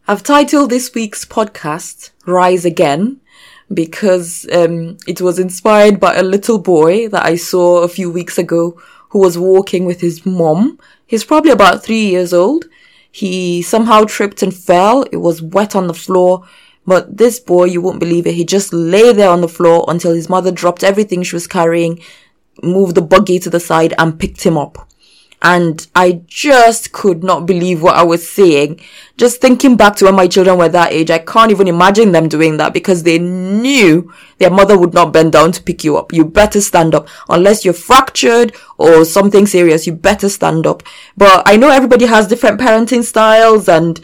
I've titled this week's podcast Rise Again because it was inspired by a little boy that I saw a few weeks ago who was walking with his mom. He's probably about 3 years old. He somehow tripped and fell. It was wet on the floor. But this boy, you won't believe it, he just lay there on the floor until his mother dropped everything she was carrying, moved the buggy to the side and picked him up. And I just could not believe what I was seeing. Just thinking back to when my children were that age, I can't even imagine them doing that because they knew their mother would not bend down to pick you up. You better stand up. Unless you're fractured or something serious, you better stand up. But I know everybody has different parenting styles and,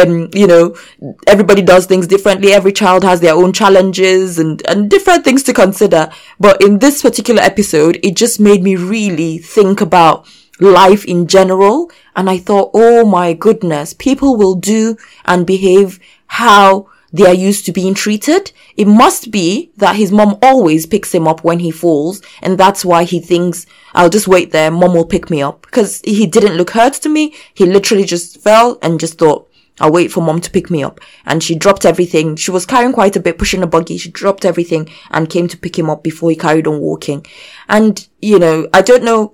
everybody does things differently. Every child has their own challenges and different things to consider. But in this particular episode, it just made me really think about life in general, and I thought, oh my goodness, people will do and behave how they are used to being treated. It must be that his mom always picks him up when he falls, and that's why he thinks, I'll just wait there, mom will pick me up, because he didn't look hurt to me. He literally just fell and just thought, I'll wait for mom to pick me up. And she dropped everything. She was carrying quite a bit, pushing a buggy. She dropped everything and came to pick him up before he carried on walking. And, I don't know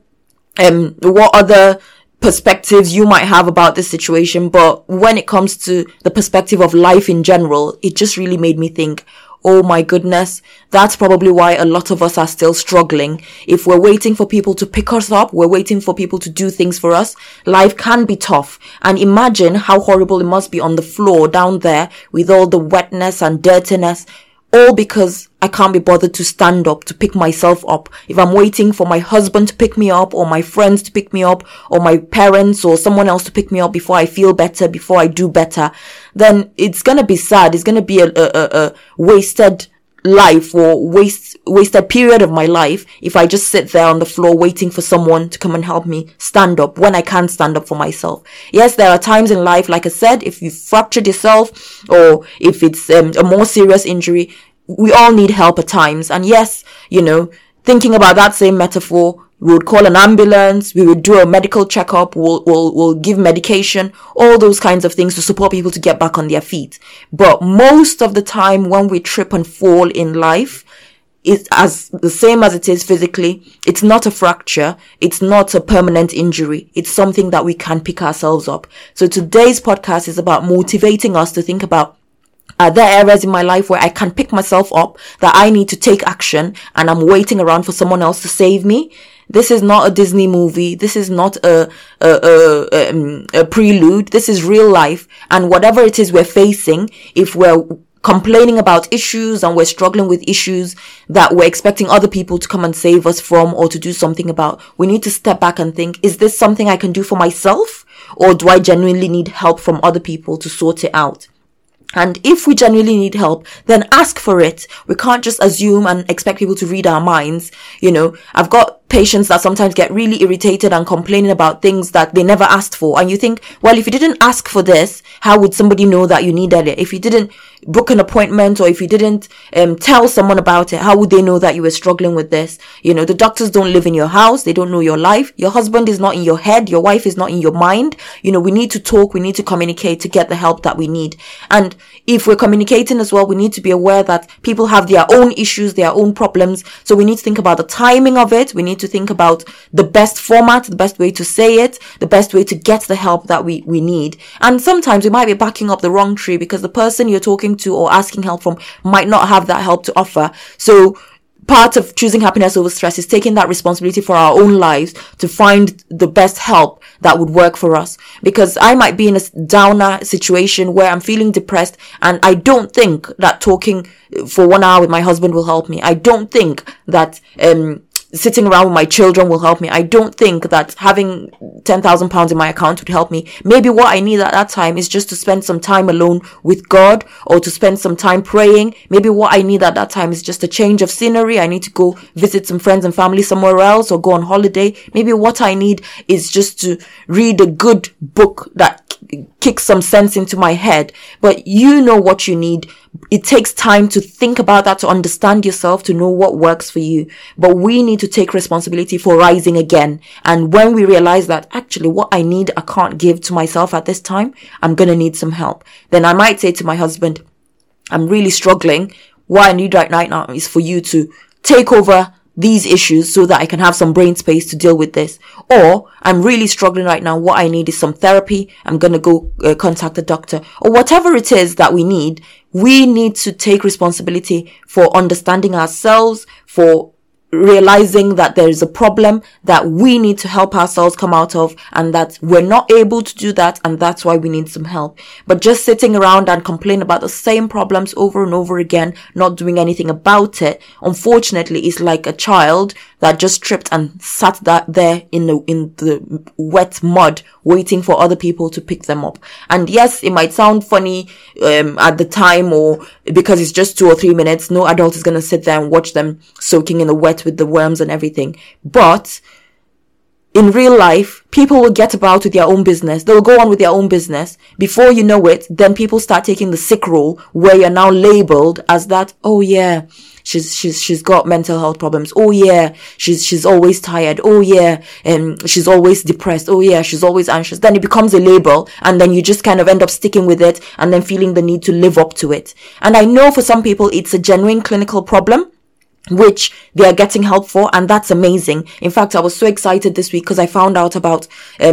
what other perspectives you might have about this situation, but when it comes to the perspective of life in general, it just really made me think, oh my goodness, that's probably why a lot of us are still struggling. If we're waiting for people to pick us up, we're waiting for people to do things for us, life can be tough. And imagine how horrible it must be on the floor down there with all the wetness and dirtiness, all because I can't be bothered to stand up, to pick myself up. If I'm waiting for my husband to pick me up, or my friends to pick me up, or my parents or someone else to pick me up before I feel better, before I do better, then it's gonna be sad. It's gonna be a wasted life or wasted period of my life if I just sit there on the floor waiting for someone to come and help me stand up when I can't stand up for myself. Yes, there are times in life, like I said, if you fractured yourself or if it's a more serious injury, we all need help at times. And yes, thinking about that same metaphor, we would call an ambulance, we would do a medical checkup, we'll give medication, all those kinds of things to support people to get back on their feet. But most of the time when we trip and fall in life, it's as the same as it is physically. It's not a fracture. It's not a permanent injury. It's something that we can pick ourselves up. So today's podcast is about motivating us to think about, are there areas in my life where I can pick myself up, that I need to take action, and I'm waiting around for someone else to save me? This is not a Disney movie. This is not a prelude. This is real life. And whatever it is we're facing, if we're complaining about issues and we're struggling with issues that we're expecting other people to come and save us from or to do something about, we need to step back and think, is this something I can do for myself? Or do I genuinely need help from other people to sort it out? And if we genuinely need help, then ask for it. We can't just assume and expect people to read our minds. I've got patients that sometimes get really irritated and complaining about things that they never asked for. And you think, well, if you didn't ask for this, how would somebody know that you needed it? If you didn't book an appointment or if you didn't tell someone about it, how would they know that you were struggling with this? The doctors don't live in your house. They don't know your life. Your husband is not in your head. Your wife is not in your mind. We need to talk. We need to communicate to get the help that we need. And if we're communicating as well, we need to be aware that people have their own issues, their own problems. So we need to think about the timing of it. We need to think about the best format, the best way to say it, the best way to get the help that we need. And sometimes we might be backing up the wrong tree because the person you're talking to or asking help from might not have that help to offer. So part of choosing happiness over stress is taking that responsibility for our own lives to find the best help that would work for us. Because I might be in a downer situation where I'm feeling depressed and I don't think that talking for 1 hour with my husband will help me. I don't think that sitting around with my children will help me. I don't think that having £10,000 in my account would help me. Maybe what I need at that time is just to spend some time alone with God or to spend some time praying. Maybe what I need at that time is just a change of scenery. I need to go visit some friends and family somewhere else or go on holiday. Maybe what I need is just to read a good book that kick some sense into my head. But you know what you need. It takes time to think about that, to understand yourself, to know what works for you. But we need to take responsibility for rising again. And when we realize that actually what I need, I can't give to myself at this time, I'm going to need some help. Then I might say to my husband, I'm really struggling. What I need right now is for you to take over these issues so that I can have some brain space to deal with this. Or I'm really struggling right now. What I need is some therapy. I'm going to go contact a doctor, or whatever it is that we need. We need to take responsibility for understanding ourselves, for realizing that there is a problem that we need to help ourselves come out of, and that we're not able to do that, and that's why we need some help. But just sitting around and complain about the same problems over and over again, not doing anything about it, unfortunately is like a child that just tripped and sat there in the wet mud waiting for other people to pick them up. And yes, it might sound funny at the time, or because it's just 2 or 3 minutes. No adult is going to sit there and watch them soaking in the wet with the worms and everything. But in real life, people will get about with their own business. They'll go on with their own business. Before you know it, then people start taking the sick role, where you're now labeled as that, oh yeah, she's got mental health problems. Oh yeah, she's always tired. Oh yeah, she's always depressed. Oh yeah, she's always anxious. Then it becomes a label, and then you just kind of end up sticking with it and then feeling the need to live up to it. And I know for some people it's a genuine clinical problem, which they are getting help for, and that's amazing. In fact, I was so excited this week because I found out about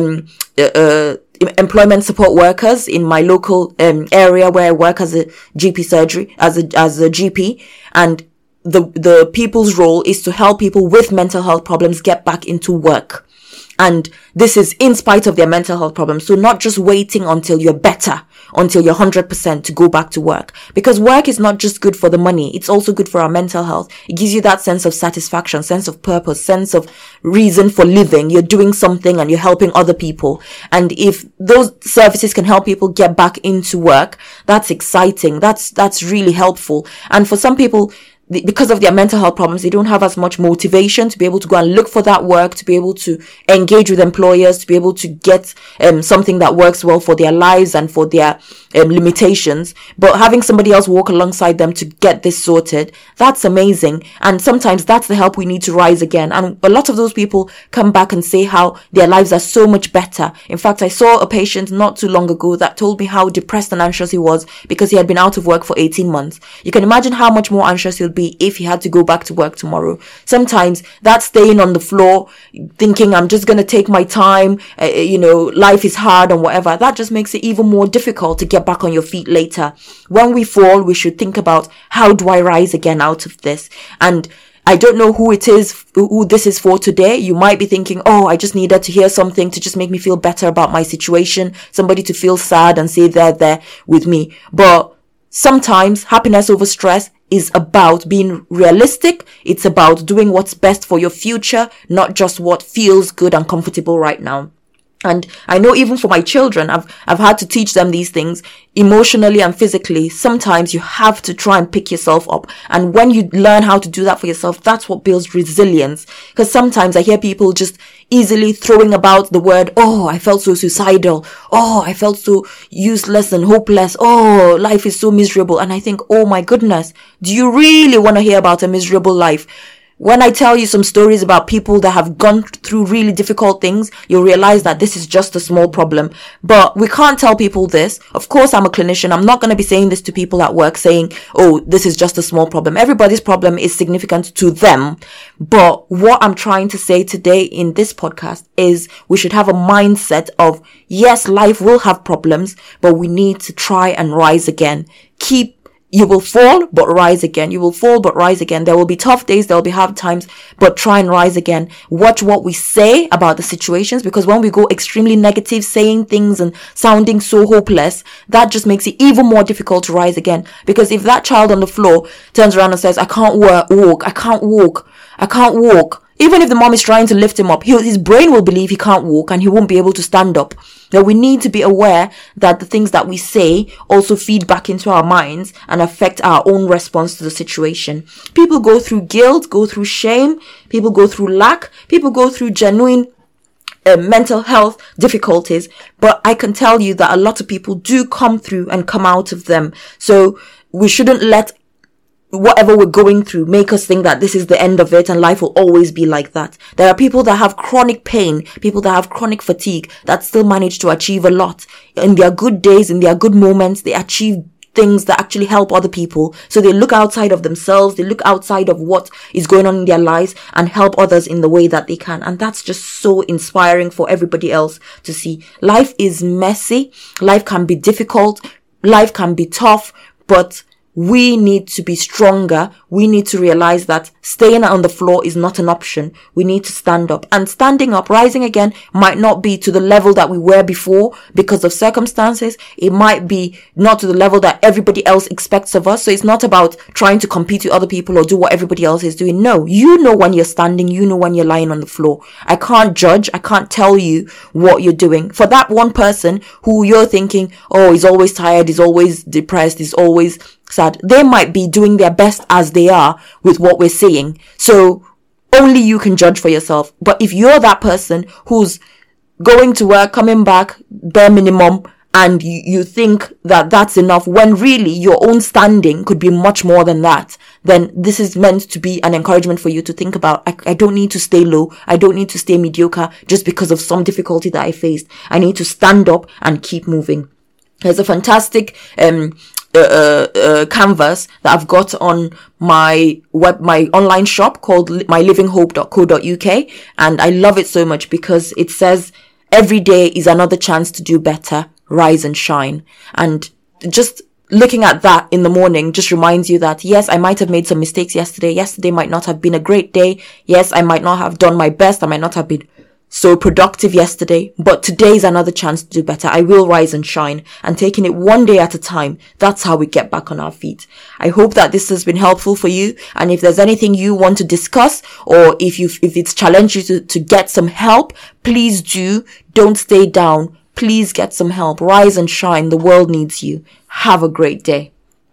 employment support workers in my local area where I work as a GP surgery, as a GP, and the people's role is to help people with mental health problems get back into work. And this is in spite of their mental health problems. So not just waiting until you're better, until you're 100% to go back to work. Because work is not just good for the money. It's also good for our mental health. It gives you that sense of satisfaction, sense of purpose, sense of reason for living. You're doing something and you're helping other people. And if those services can help people get back into work, that's exciting. That's really helpful. And for some people, because of their mental health problems, they don't have as much motivation to be able to go and look for that work, to be able to engage with employers, to be able to get something that works well for their lives and for their limitations. But having somebody else walk alongside them to get this sorted, that's amazing. And sometimes that's the help we need to rise again. And a lot of those people come back and say how their lives are so much better. In fact, I saw a patient not too long ago that told me how depressed and anxious he was because he had been out of work for 18 months. You can imagine how much more anxious he'll be if he had to go back to work tomorrow. Sometimes that staying on the floor, thinking I'm just going to take my time, life is hard and whatever, that just makes it even more difficult to get back on your feet later. When we fall, we should think about, how do I rise again out of this? And I don't know who this is for today. You might be thinking, oh, I just needed to hear something to just make me feel better about my situation. Somebody to feel sad and say they're there with me. But sometimes happiness over stress is about being realistic. It's about doing what's best for your future, not just what feels good and comfortable right now. And I know even for my children, I've had to teach them these things emotionally and physically. Sometimes you have to try and pick yourself up. And when you learn how to do that for yourself, that's what builds resilience. Because sometimes I hear people just easily throwing about the word, oh, I felt so suicidal. Oh, I felt so useless and hopeless. Oh, life is so miserable. And I think, oh my goodness, do you really want to hear about a miserable life? When I tell you some stories about people that have gone through really difficult things, you'll realize that this is just a small problem. But we can't tell people this. Of course, I'm a clinician. I'm not going to be saying this to people at work saying, oh, this is just a small problem. Everybody's problem is significant to them. But what I'm trying to say today in this podcast is we should have a mindset of, yes, life will have problems, but we need to try and rise again. You will fall, but rise again. You will fall, but rise again. There will be tough days. There will be hard times, but try and rise again. Watch what we say about the situations, because when we go extremely negative, saying things and sounding so hopeless, that just makes it even more difficult to rise again. Because if that child on the floor turns around and says, I can't walk, I can't walk, even if the mom is trying to lift him up, his brain will believe he can't walk and he won't be able to stand up. That we need to be aware that the things that we say also feed back into our minds and affect our own response to the situation. People go through guilt, go through shame, people go through lack, people go through genuine mental health difficulties, but I can tell you that a lot of people do come through and come out of them. So we shouldn't let whatever we're going through make us think that this is the end of it and life will always be like that. There are people that have chronic pain, people that have chronic fatigue that still manage to achieve a lot. In their good days, in their good moments, they achieve things that actually help other people. So they look outside of themselves, they look outside of what is going on in their lives and help others in the way that they can. And that's just so inspiring for everybody else to see. Life is messy, life can be difficult, life can be tough, but we need to be stronger. We need to realize that staying on the floor is not an option. We need to stand up. And standing up, rising again, might not be to the level that we were before because of circumstances. It might be not to the level that everybody else expects of us. So it's not about trying to compete with other people or do what everybody else is doing. No, you know when you're standing, you know when you're lying on the floor. I can't judge. I can't tell you what you're doing. For that one person who you're thinking, oh, he's always tired, he's always depressed, he's always sad, they might be doing their best as they are with what we're saying. So only you can judge for yourself. But if you're that person who's going to work, coming back, bare minimum, and you think that that's enough when really your own standing could be much more than that, then this is meant to be an encouragement for you to think about, I don't need to stay low. I don't need to stay mediocre just because of some difficulty that I faced. I need to stand up and keep moving. There's a fantastic canvas that I've got on my online shop called mylivinghope.co.uk, and I love it so much because it says every day is another chance to do better, rise and shine. And just looking at that in the morning just reminds you that yes, I might have made some mistakes yesterday might not have been a great day, yes, I might not have done my best, I might not have been so productive yesterday, but today is another chance to do better. I will rise and shine, and taking it one day at a time, that's how we get back on our feet. I hope that this has been helpful for you, and if there's anything you want to discuss, or if it's challenged you to get some help, please don't stay down. Please get some help. Rise and shine. The world needs you. Have a great day.